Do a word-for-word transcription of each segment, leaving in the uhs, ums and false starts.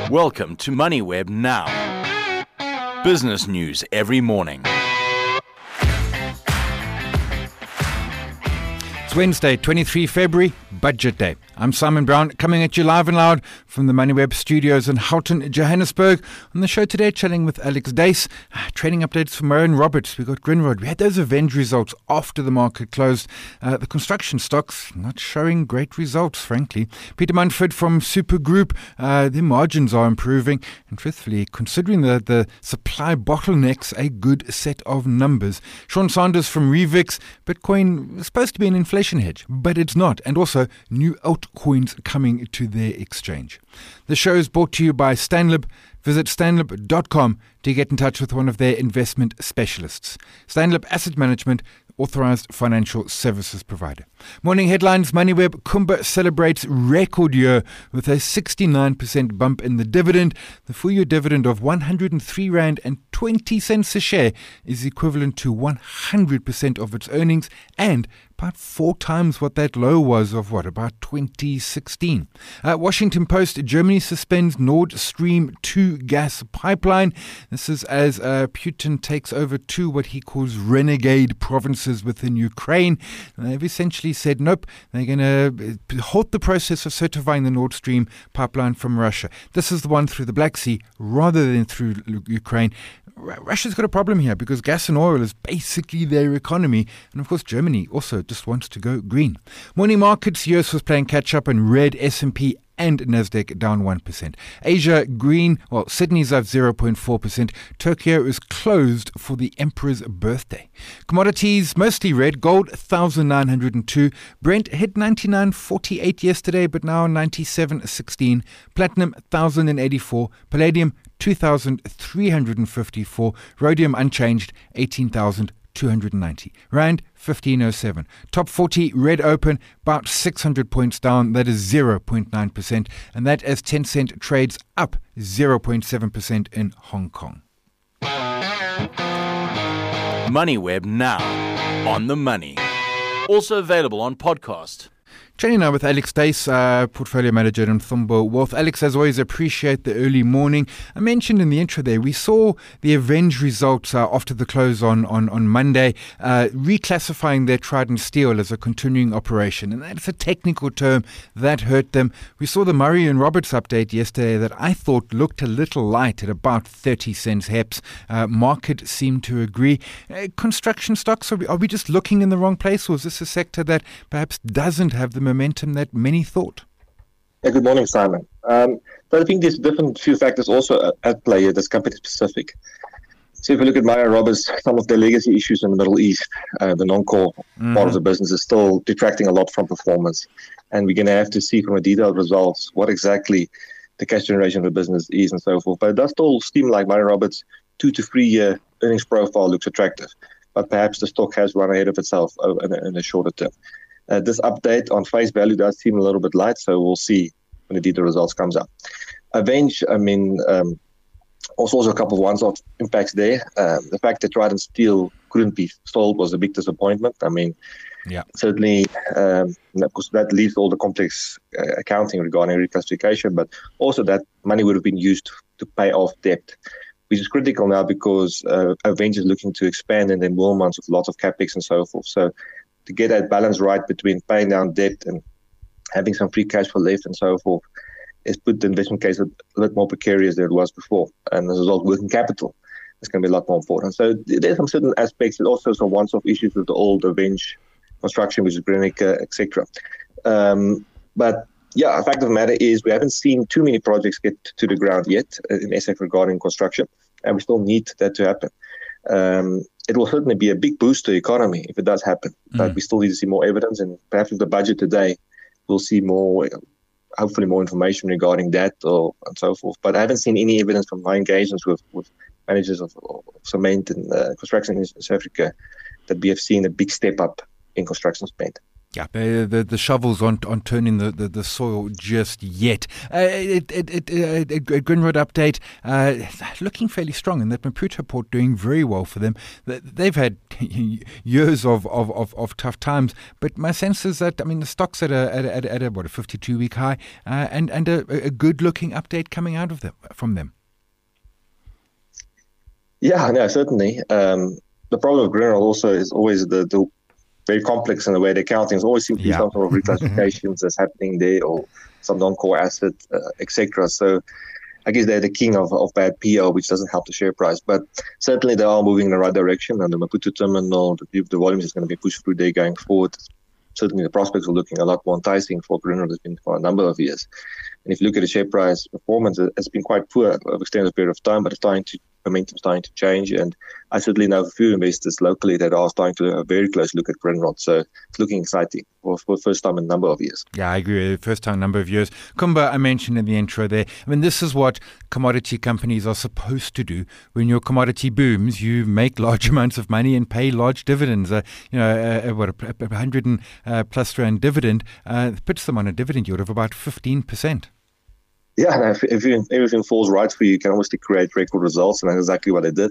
Welcome to MoneyWeb Now. Business news every morning. It's Wednesday, twenty-third of February, Budget Day. I'm Simon Brown, coming at you live and loud from the MoneyWeb studios in Houghton, Johannesburg. On the show today, chatting with Alex Duys. Trading updates from Murray and Roberts. We got Grindrod. We had those Avenge results after the market closed. Uh, the construction stocks not showing great results, frankly. Peter Munford from Super Group. Uh, their margins are improving. And truthfully, considering the, the supply bottlenecks, a good set of numbers. Sean Sanders from Revix. Bitcoin is supposed to be an inflation hedge, but it's not. And also, new altcoins coming to their exchange. The show is brought to you by Stanlib. Visit stanlib dot com to get in touch with one of their investment specialists. Stanlib Asset Management, authorized financial services provider. Morning headlines. MoneyWeb. Kumba celebrates record year with a sixty-nine percent bump in the dividend. The full year dividend of one hundred three rand and twenty cents a share is equivalent to one hundred percent of its earnings and about four times what that low was of what, about twenty sixteen. Uh, Washington Post. Germany suspends Nord Stream two gas pipeline. This is as uh, Putin takes over two what he calls renegade provinces within Ukraine. And they've essentially said, nope, they're going to halt the process of certifying the Nord Stream pipeline from Russia. This is the one through the Black Sea rather than through Ukraine. Russia's got a problem here because gas and oil is basically their economy. And of course, Germany also just wants to go green. Morning markets. U S was playing catch up and red. S and P and Nasdaq down one percent. Asia green. Well, Sydney's up zero point four percent. Tokyo is closed for the Emperor's birthday. Commodities mostly red. Gold one thousand nine hundred two. Brent hit ninety-nine forty-eight yesterday, but now ninety-seven sixteen. Platinum one thousand eighty-four. Palladium two thousand three hundred fifty-four. Rhodium unchanged eighteen thousand two hundred ninety. Rand fifteen oh seven. Top forty red open about six hundred points down. That is zero point nine percent. And that as Tencent trades up zero point seven percent in Hong Kong. MoneyWeb Now. On the money. Also available on podcast. Chatting now with Alex Duys, uh, Portfolio Manager in Thumbo Wealth. Alex, as always, appreciate the early morning. I mentioned in the intro there, we saw the Avenge results uh, after the close on, on, on Monday, uh, reclassifying their Trident Steel as a continuing operation. And that's a technical term that hurt them. We saw the Murray and Roberts update yesterday that I thought looked a little light at about thirty cents heps. Uh, market seemed to agree. Uh, construction stocks, are we, are we just looking in the wrong place, or is this a sector that perhaps doesn't have the momentum that many thought? Yeah, good morning, Simon. Um, but I think there's different few factors also at play here that's company specific. So if you look at Murray and Roberts, some of the legacy issues in the Middle East, uh, the non-core mm. part of the business is still detracting a lot from performance. And we're going to have to see from the detailed results what exactly the cash generation of the business is and so forth. But it does still seem like Murray and Roberts' two to three year earnings profile looks attractive. But perhaps the stock has run ahead of itself in a, in a shorter term. Uh, this update on face value does seem a little bit light, so we'll see when the detailed results comes up. Avenge, I mean, um, also, also a couple of one-off impacts there. Um, the fact that Trident Steel couldn't be sold was a big disappointment. I mean, yeah, certainly, um, of course, that leaves all the complex uh, accounting regarding reclassification, but also that money would have been used to pay off debt, which is critical now because uh, Avenge is looking to expand and then Wilmans with lots of capex and so forth. So to get that balance right between paying down debt and having some free cash flow left and so forth has put the investment case a little more precarious than it was before. And as a result, working capital is going to be a lot more important. So there's some certain aspects and also some once-off issues with the old Avenge construction, which is Grenica, et cetera. Um, but yeah, the fact of the matter is we haven't seen too many projects get to the ground yet in S A regarding construction, and we still need that to happen. Um, it will certainly be a big boost to the economy if it does happen. Mm. But we still need to see more evidence, and perhaps with the budget today, we'll see more, hopefully more information regarding that or and so forth. But I haven't seen any evidence from my engagements with, with managers of, of cement and uh, construction in South Africa that we have seen a big step up in construction spend. Yeah, the, the the shovels aren't, aren't turning the, the, the soil just yet. Uh, it, it, it, it, it, Grindrod update, uh, looking fairly strong, and that Maputo port doing very well for them. They've had years of, of, of, of tough times, but my sense is that, I mean, the stock's at a, at a, at a, at a what, a fifty-two week high, uh, and, and a, a good looking update coming out of them, from them. Yeah, no, certainly. Um, the problem with Grindrod also is always the, the very complex in the way the accounting. Always seems to be Yeah. some sort of reclassifications that's happening there, or some non-core asset, uh, et cetera. So I guess they're the king of, of bad P O, which doesn't help the share price. But certainly they are moving in the right direction, and the Maputo terminal, the, the volumes is going to be pushed through there going forward. Certainly the prospects are looking a lot more enticing for Grindrod. It's been for a number of years. And if you look at the share price performance, it's been quite poor over an extended period of time, but it's starting to, momentum starting to change. And I certainly know a few investors locally that are starting to have a very close look at Grindrod. So it's looking exciting for, for the first time in a number of years. Yeah, I agree. First time in a number of years. Kumba, I mentioned in the intro there, I mean, this is what commodity companies are supposed to do. When your commodity booms, you make large amounts of money and pay large dividends. Uh, you know, uh, what, a, a hundred and uh, plus rand dividend uh, puts them on a dividend yield of about fifteen percent. Yeah, no, if, if you, everything falls right for you, you can obviously create record results, and that's exactly what they did.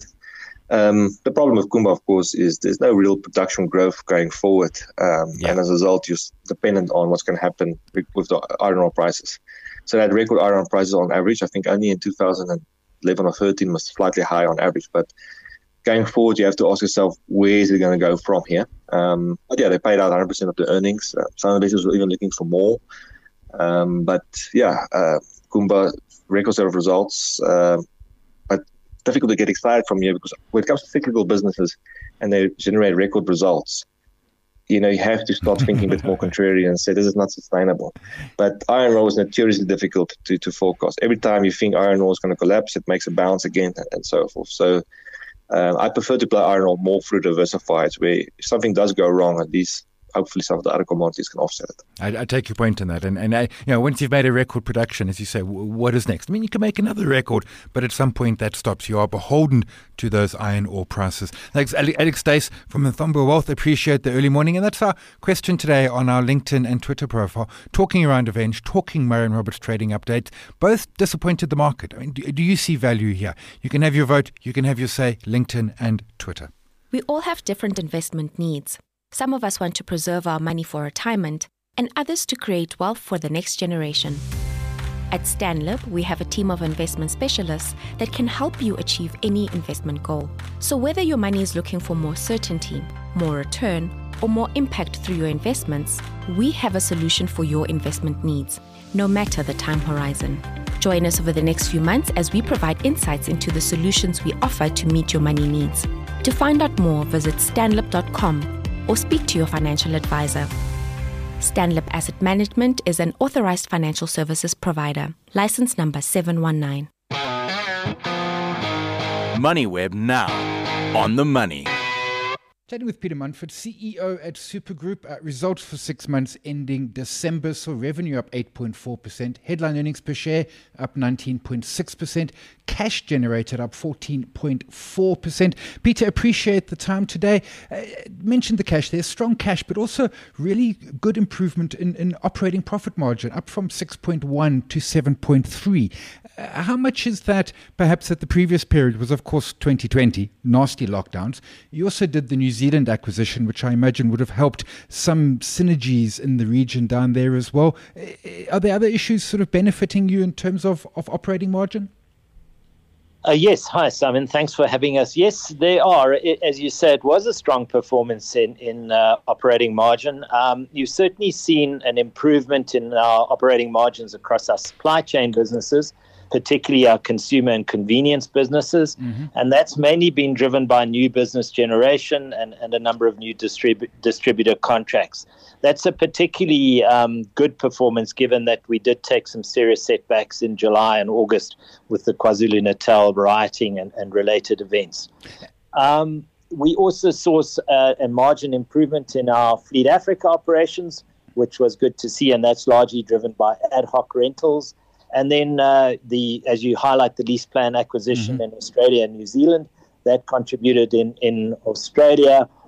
Um, the problem with Kumba, of course, is there's no real production growth going forward. Um, Yeah. And as a result, you're dependent on what's going to happen with the iron ore prices. So that record iron ore prices on average, I think only in two thousand eleven or thirteen was slightly high on average. But going forward, you have to ask yourself, where is it going to go from here? Um, but yeah, they paid out one hundred percent of the earnings. Uh, some investors were even looking for more. Um, but yeah, uh, Kumba, record set of results, uh, but difficult to get excited from here, because when it comes to cyclical businesses and they generate record results, you know, you have to start thinking a bit more contrarian and say this is not sustainable. But iron ore is notoriously difficult to, to forecast. Every time you think iron ore is going to collapse, it makes a bounce again, and so forth. So um, I prefer to play iron ore more through diversified, where if something does go wrong, at least hopefully some of the other commodities can offset it. I, I take your point on that. And, and I, you know, once you've made a record production, as you say, w- what is next? I mean, you can make another record, but at some point that stops. You are beholden to those iron ore prices. Thanks, Alex Dace from the Thombo Wealth. Appreciate the early morning. And that's our question today on our LinkedIn and Twitter profile, talking around Avenge, talking Murray and Roberts trading updates. Both disappointed the market. I mean, do, do you see value here? You can have your vote. You can have your say, LinkedIn and Twitter. We all have different investment needs. Some of us want to preserve our money for retirement, and others to create wealth for the next generation. At Stanlib, we have a team of investment specialists that can help you achieve any investment goal. So whether your money is looking for more certainty, more return, or more impact through your investments, we have a solution for your investment needs, no matter the time horizon. Join us over the next few months as we provide insights into the solutions we offer to meet your money needs. To find out more, visit stanlib dot com or speak to your financial advisor. Stanlib Asset Management is an authorized financial services provider. License number seven one nine. MoneyWeb now. On the money. Chatting with Peter Munford, C E O at Supergroup. Uh, results for six months ending December. So revenue up eight point four percent. Headline earnings per share up nineteen point six percent. Cash generated up fourteen point four percent. Peter, appreciate the time today. Uh, mentioned the cash there, strong cash, but also really good improvement in, in operating profit margin, up from six point one to seven point three. Uh, how much is that perhaps at the previous period was, of course, twenty twenty, nasty lockdowns. You also did the New Zealand acquisition, which I imagine would have helped some synergies in the region down there as well. Uh, are there other issues sort of benefiting you in terms of, of operating margin? Uh, yes. Hi, Simon. Thanks for having us. Yes, there are. It, as you said, it was a strong performance in, in uh, operating margin. Um, you've certainly seen an improvement in our operating margins across our supply chain businesses, particularly our consumer and convenience businesses. Mm-hmm. And that's mainly been driven by new business generation and, and a number of new distrib- distributor contracts. That's a particularly um, good performance, given that we did take some serious setbacks in July and August with the KwaZulu-Natal rioting and, and related events. Um, we also saw uh, a margin improvement in our Fleet Africa operations, which was good to see, and that's largely driven by ad hoc rentals. And then uh, the, as you highlight, the lease plan acquisition mm-hmm. in Australia and New Zealand, that contributed in, in Australia.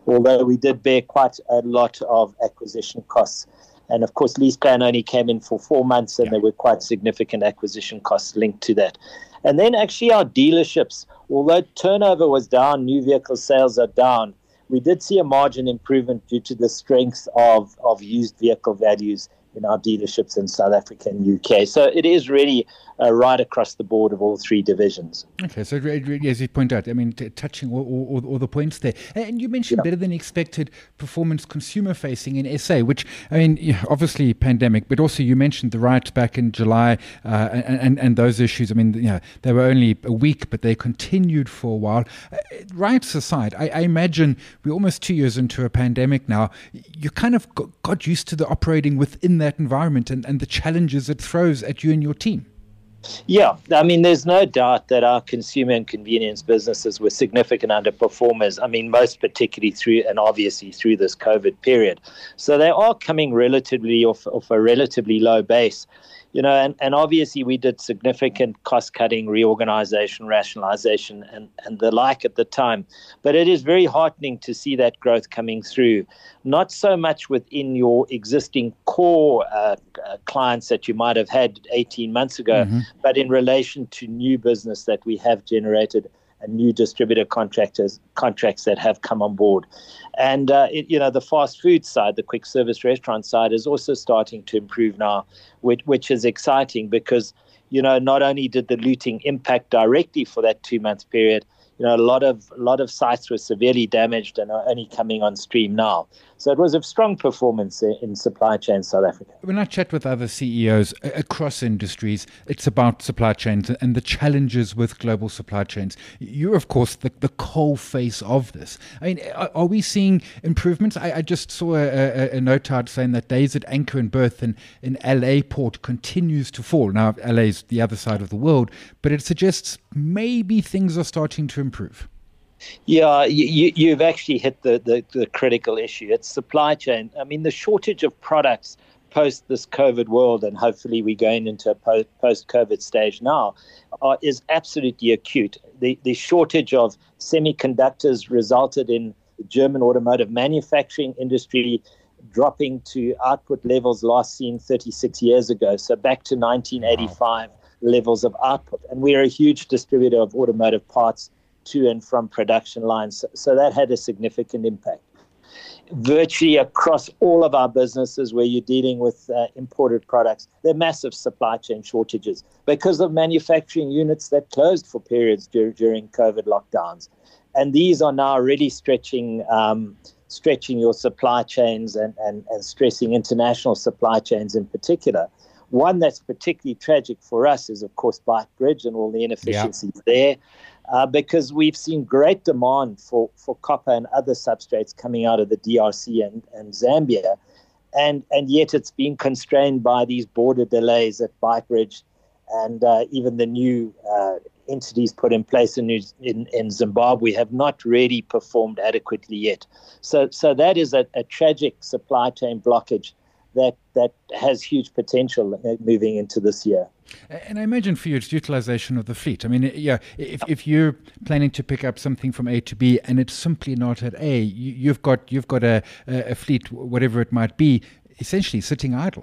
although we did bear quite a lot of acquisition costs. And of course, LeasePlan only came in for four months, and yeah. there were quite significant acquisition costs linked to that. And then actually our dealerships, although turnover was down, new vehicle sales are down, we did see a margin improvement due to the strength of, of used vehicle values in our dealerships in South Africa and U K. So it is really uh, right across the board of all three divisions. Okay, so really, as you point out, I mean, t- touching all, all, all the points there. And you mentioned yeah. better than expected performance consumer facing in S A, which, I mean, yeah, obviously pandemic, but also you mentioned the riots back in July uh, and, and, and those issues. I mean, you know, they were only a week, but they continued for a while. Uh, riots aside, I, I imagine we're almost two years into a pandemic now. You kind of got used to the operating within that environment and, and the challenges it throws at you and your team. Yeah, I mean, there's no doubt that our consumer and convenience businesses were significant underperformers. I mean, most particularly through, and obviously through this COVID period. So they are coming relatively off, off a relatively low base. You know, and, and obviously we did significant cost-cutting, reorganization, rationalization, and, and the like at the time. But it is very heartening to see that growth coming through, not so much within your existing core uh, uh, clients that you might have had eighteen months ago, mm-hmm. but in relation to new business that we have generated and new distributor contractors contracts that have come on board. And, uh, it, you know, the fast food side, the quick service restaurant side is also starting to improve now, which, which is exciting because, you know, not only did the looting impact directly for that two-month period, you know, a lot of a lot of sites were severely damaged and are only coming on stream now. So it was a strong performance in supply chain South Africa. When I chat with other C E Os across industries, it's about supply chains and the challenges with global supply chains. You're, of course, the, the coal face of this. I mean, are, are we seeing improvements? I, I just saw a, a, a note out saying that days at anchor and berth in, in L A port continues to fall. Now, L A is the other side of the world, but it suggests maybe things are starting to improve. Yeah, you, you've actually hit the, the, the critical issue. It's supply chain. I mean, the shortage of products post this COVID world, and hopefully we're going into a post-COVID stage now, uh, is absolutely acute. The, the shortage of semiconductors resulted in the German automotive manufacturing industry dropping to output levels last seen thirty-six years ago, so back to nineteen eighty-five wow. levels of output. And we're a huge distributor of automotive parts to and from production lines. So that had a significant impact. Virtually across all of our businesses where you're dealing with uh, imported products, there are massive supply chain shortages because of manufacturing units that closed for periods dur- during COVID lockdowns. And these are now really stretching um, stretching your supply chains and, and, and stressing international supply chains in particular. One that's particularly tragic for us is, of course, Beitbridge and all the inefficiencies yeah. there. Uh, because we've seen great demand for, for copper and other substrates coming out of the D R C and, and Zambia, and and yet it's been constrained by these border delays at Beitbridge, and uh, even the new uh, entities put in place in, New, in in Zimbabwe have not really performed adequately yet. So so that is a, a tragic supply chain blockage that that has huge potential moving into this year. And I imagine for you, it's utilization of the fleet. I mean, yeah, if if you're planning to pick up something from A to B and it's simply not at A, you, you've got you've got a, a fleet, whatever it might be, essentially sitting idle.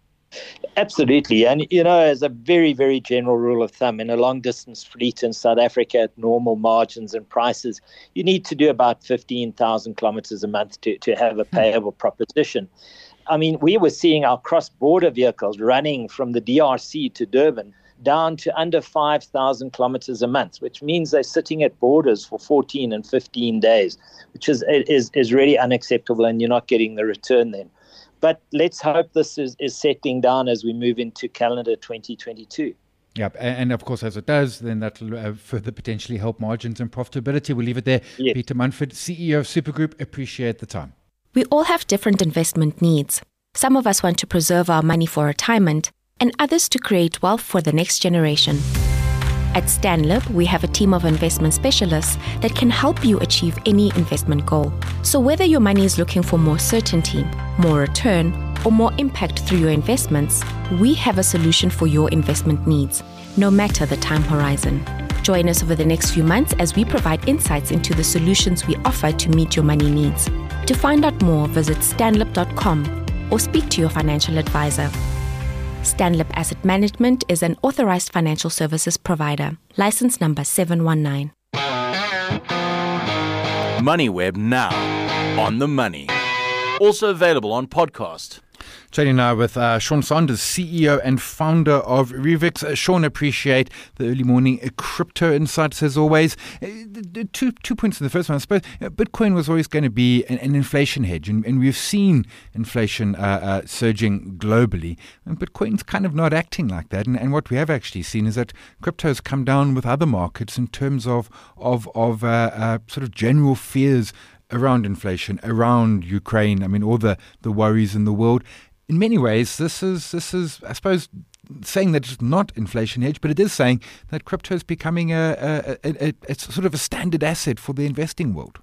Absolutely. And, you know, as a very, very general rule of thumb, in a long-distance fleet in South Africa at normal margins and prices, you need to do about fifteen thousand kilometers a month to, to have a payable proposition. I mean, we were seeing our cross-border vehicles running from the D R C to Durban down to under five thousand kilometers a month, which means they're sitting at borders for fourteen and fifteen days, which is is is really unacceptable, and you're not getting the return then. But let's hope this is, is settling down as we move into calendar twenty twenty-two. Yep, and of course, as it does, then that will uh, further potentially help margins and profitability. We'll leave it there. Yes. Peter Munford, C E O of Supergroup, appreciate the time. We all have different investment needs. Some of us want to preserve our money for retirement, and others to create wealth for the next generation. At Stanlib, we have a team of investment specialists that can help you achieve any investment goal. So whether your money is looking for more certainty, more return, or more impact through your investments, we have a solution for your investment needs, no matter the time horizon. Join us over the next few months as we provide insights into the solutions we offer to meet your money needs. To find out more, visit stanlib dot com or speak to your financial advisor. Stanlib Asset Management is an authorized financial services provider. License number seven one nine. MoneyWeb now, on the money. Also available on podcast. Chatting now with uh, Sean Sanders, C E O and founder of Revix. Uh, Sean, appreciate the early morning uh, crypto insights as always. Uh, the, the two two points in the first one, I suppose. Uh, Bitcoin was always going to be an, an inflation hedge, and, and we've seen inflation uh, uh, surging globally. And Bitcoin's kind of not acting like that. And, and what we have actually seen is that crypto has come down with other markets in terms of of of uh, uh, sort of general fears around inflation, around Ukraine. I mean, all the, the worries in the world. In many ways, this is, this is, I suppose, saying that it's not inflation hedge, but it is saying that crypto is becoming a, a, a, a it's sort of a standard asset for the investing world.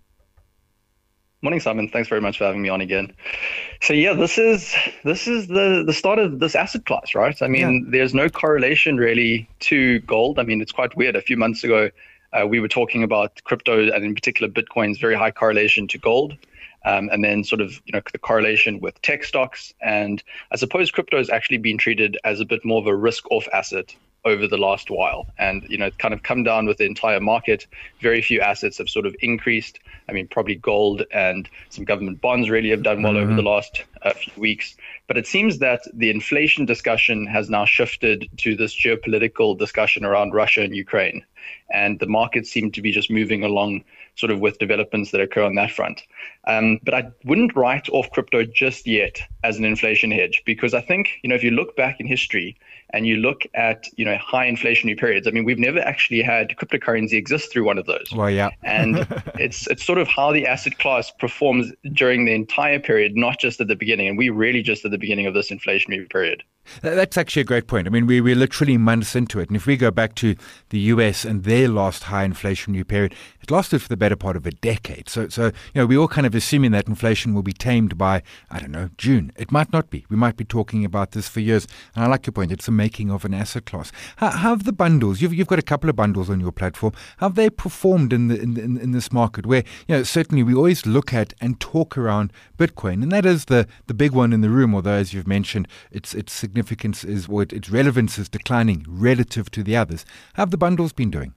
Morning, Simon. Thanks very much for having me on again. So yeah, this is this is the, the start of this asset class, right? I mean, yeah. There's no correlation really to gold. I mean, it's quite weird. A few months ago, uh, we were talking about crypto and in particular Bitcoin's very high correlation to gold. Um, and then sort of, you know, the correlation with tech stocks. And I suppose crypto has actually been treated as a bit more of a risk-off asset over the last while. And, you know, it's kind of come down with the entire market. Very few assets have sort of increased. I mean, probably gold and some government bonds really have done well mm-hmm. over the last uh, few weeks. But it seems that the inflation discussion has now shifted to this geopolitical discussion around Russia and Ukraine. And the markets seem to be just moving along sort of with developments that occur on that front. Um, but I wouldn't write off crypto just yet as an inflation hedge, because I think, you know, if you look back in history and you look at, you know, high inflationary periods, I mean, we've never actually had cryptocurrency exist through one of those. Well, yeah. And it's it's sort of how the asset class performs during the entire period, not just at the beginning. And we really just at the beginning of this inflationary period. That's actually a great point. I mean, we, we're literally months into it. And if we go back to the U S and their last high inflationary period, it lasted for the better part of a decade. So, so you know, we're all kind of assuming that inflation will be tamed by, I don't know, June. It might not be. We might be talking about this for years. And I like your point. It's the making of an asset class. How, how have the bundles, you've, you've got a couple of bundles on your platform, how have they performed in, the, in, in, in this market where, you know, certainly we always look at and talk around Bitcoin. And that is the, the big one in the room, although, as you've mentioned, it's, it's significant. Significance is, or its relevance is declining relative to the others. How have the bundles been doing?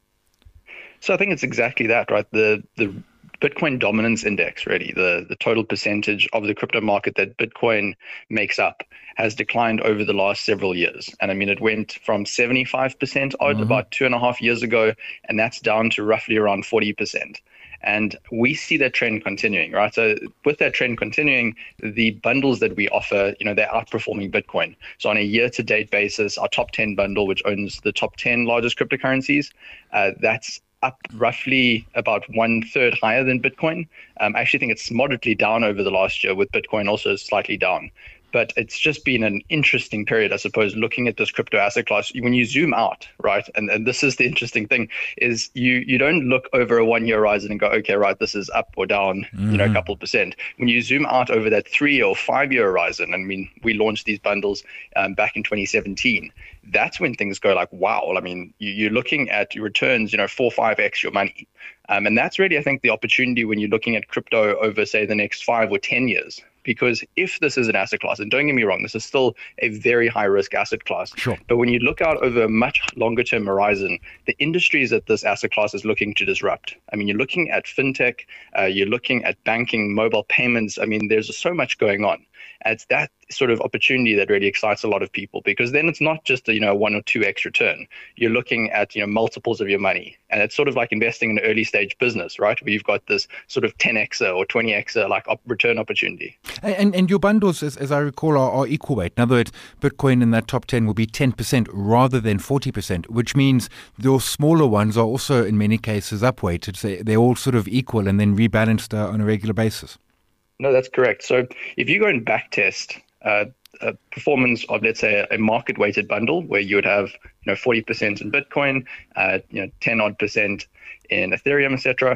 So I think it's exactly that, right? The the Bitcoin dominance index, really, the, the total percentage of the crypto market that Bitcoin makes up has declined over the last several years. And I mean, it went from seventy-five percent odd mm-hmm. about two and a half years ago, and that's down to roughly around forty percent. And we see that trend continuing, right? So with that trend continuing, the bundles that we offer, you know, they're outperforming Bitcoin. So on a year-to-date basis, our top ten bundle, which owns the top ten largest cryptocurrencies, uh, that's up roughly about one third higher than Bitcoin. Um, I actually think it's moderately down over the last year, with Bitcoin also slightly down. But it's just been an interesting period, I suppose, looking at this crypto asset class. When you zoom out, right, and, and this is the interesting thing, is you you don't look over a one-year horizon and go, okay, right, this is up or down, mm-hmm. you know, a couple of percent. When you zoom out over that three or five-year horizon, I mean, we launched these bundles um, back in twenty seventeen. That's when things go like, wow. I mean, you, you're looking at your returns, you know, four, five X your money. Um, and that's really, I think, the opportunity when you're looking at crypto over, say, the next five or ten years. Because if this is an asset class, and don't get me wrong, this is still a very high risk asset class. Sure. But when you look out over a much longer term horizon, the industries that this asset class is looking to disrupt. I mean, you're looking at fintech, uh, you're looking at banking, mobile payments. I mean, there's so much going on. And it's that sort of opportunity that really excites a lot of people, because then it's not just a, you know, one or two X return. You're looking at, you know, multiples of your money. And it's sort of like investing in an early stage business, right? Where you've got this sort of ten X or twenty X like op- return opportunity. And, and and your bundles, as, as I recall, are, are equal weight. In other words, Bitcoin in that top ten will be ten percent rather than forty percent, which means those smaller ones are also in many cases upweighted. So they're all sort of equal and then rebalanced uh, on a regular basis. No, that's correct. So if you go and back test uh, a performance of, let's say, a market weighted bundle where you would have, you know, forty percent in Bitcoin, uh, you know, ten odd percent in Ethereum, et cetera,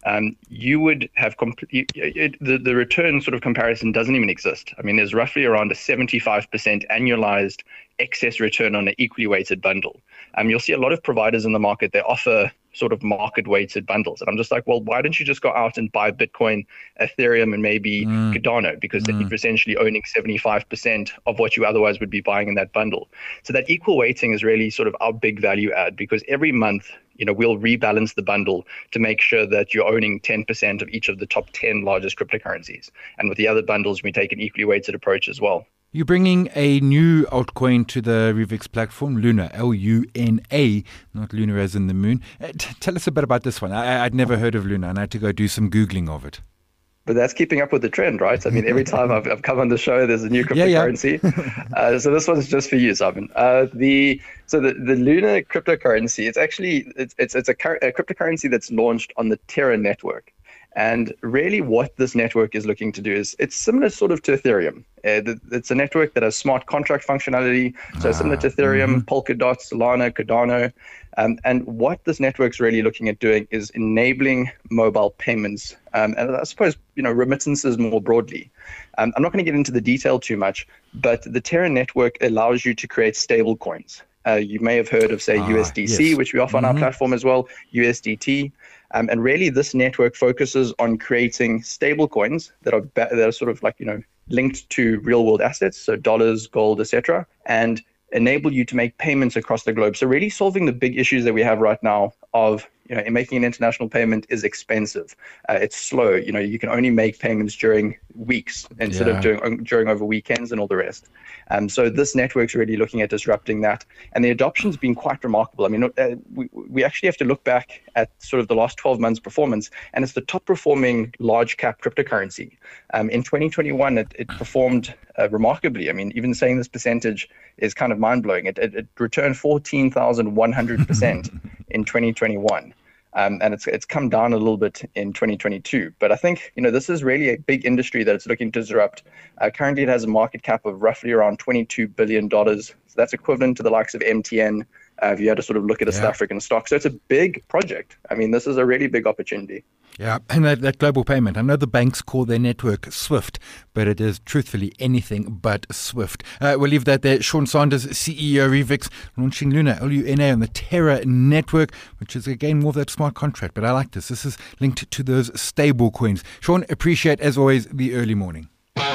um, you would have complete the, the return sort of comparison doesn't even exist. I mean, there's roughly around a seventy-five percent annualized excess return on an equally weighted bundle. Um, you'll see a lot of providers in the market, they offer sort of market weighted bundles. And I'm just like, well, why don't you just go out and buy Bitcoin, Ethereum, and maybe mm. Cardano? Because mm. then you're essentially owning seventy-five percent of what you otherwise would be buying in that bundle. So that equal weighting is really sort of our big value add, because every month, you know, we'll rebalance the bundle to make sure that you're owning ten percent of each of the top ten largest cryptocurrencies. And with the other bundles, we take an equally weighted approach as well. You're bringing a new altcoin to the Revix platform, Luna, L U N A, not Luna as in the moon. Uh, t- tell us a bit about this one. I- I'd never heard of Luna, and I had to go do some Googling of it. But that's keeping up with the trend, right? I mean, every time I've, I've come on the show, there's a new cryptocurrency. Yeah, yeah. uh, so this one's just for you, Simon. Uh, the so the, the Luna cryptocurrency, it's actually it's it's, it's a, a cryptocurrency that's launched on the Terra network. And really what this network is looking to do is it's similar sort of to Ethereum. Uh, it's a network that has smart contract functionality, so ah, similar to Ethereum, mm-hmm. Polkadot, Solana, Cardano. Um, and what this network's really looking at doing is enabling mobile payments, um, and I suppose, you know, remittances more broadly. Um, I'm not going to get into the detail too much, but the Terra network allows you to create stable coins. Uh, you may have heard of, say, ah, U S D C, yes. which we offer mm-hmm. on our platform as well, U S D T. Um, and really, this network focuses on creating stable coins that are ba- that are sort of like, you know, linked to real world assets, so dollars, gold, et cetera, and enable you to make payments across the globe. So really solving the big issues that we have right now of, you know, making an international payment is expensive. Uh, it's slow. You know, you can only make payments during weeks instead yeah. of doing during over weekends and all the rest. Um, so this network's really looking at disrupting that. And the adoption's been quite remarkable. I mean, uh, we, we actually have to look back at sort of the last twelve months performance, and it's the top performing large cap cryptocurrency. Um, in twenty twenty-one, it, it performed uh, remarkably. I mean, even saying this percentage is kind of mind blowing. It, it, it returned fourteen thousand one hundred percent in twenty twenty-one. Um, and it's it's come down a little bit in twenty twenty-two. But I think, you know, this is really a big industry that it's looking to disrupt. Uh, currently, it has a market cap of roughly around twenty-two billion dollars. So that's equivalent to the likes of M T N, uh, if you had to sort of look at a yeah. South African stock. So it's a big project. I mean, this is a really big opportunity. Yeah, and that, that global payment. I know the banks call their network SWIFT, but it is truthfully anything but SWIFT. Uh, we'll leave that there. Sean Sanders, C E O Revix, launching Luna, L U N A, on the Terra network, which is again more of that smart contract. But I like this. This is linked to those stable coins. Sean, appreciate as always the early morning.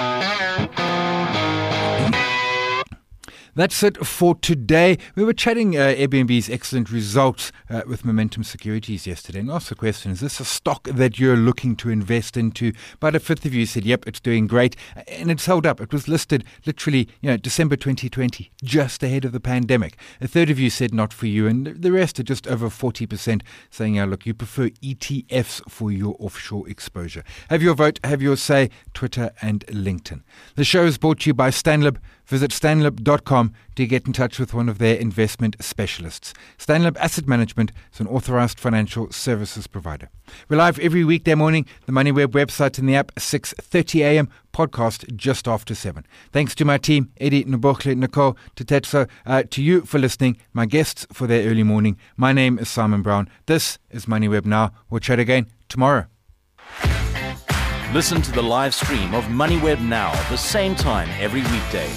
That's it for today. We were chatting uh, Airbnb's excellent results uh, with Momentum Securities yesterday, and asked the question, is this a stock that you're looking to invest into? About a fifth of you said, yep, it's doing great. And it's held up. It was listed literally, you know, December twenty twenty, just ahead of the pandemic. A third of you said not for you, and the rest are just over forty percent saying, yeah, look, you prefer E T Fs for your offshore exposure. Have your vote, have your say, Twitter and LinkedIn. The show is brought to you by Stanlib. Visit stanlib dot com to get in touch with one of their investment specialists. Stanlib Asset Management is an authorized financial services provider. We're live every weekday morning, the MoneyWeb website and the app, six thirty a.m., podcast just after seven. Thanks to my team, Eddie, Nabokle, Nicole, Tetetso, uh, to you for listening, my guests for their early morning. My name is Simon Brown. This is MoneyWeb Now. We'll chat again tomorrow. Listen to the live stream of MoneyWeb Now at the same time every weekday.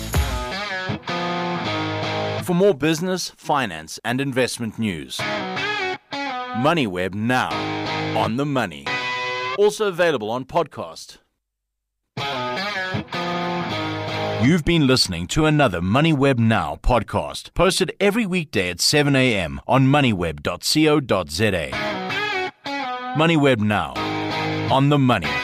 For more business, finance, and investment news, MoneyWeb Now, on the money. Also available on podcast. You've been listening to another MoneyWeb Now podcast, posted every weekday at seven a.m. on moneyweb dot co dot za. MoneyWeb Now, on the money.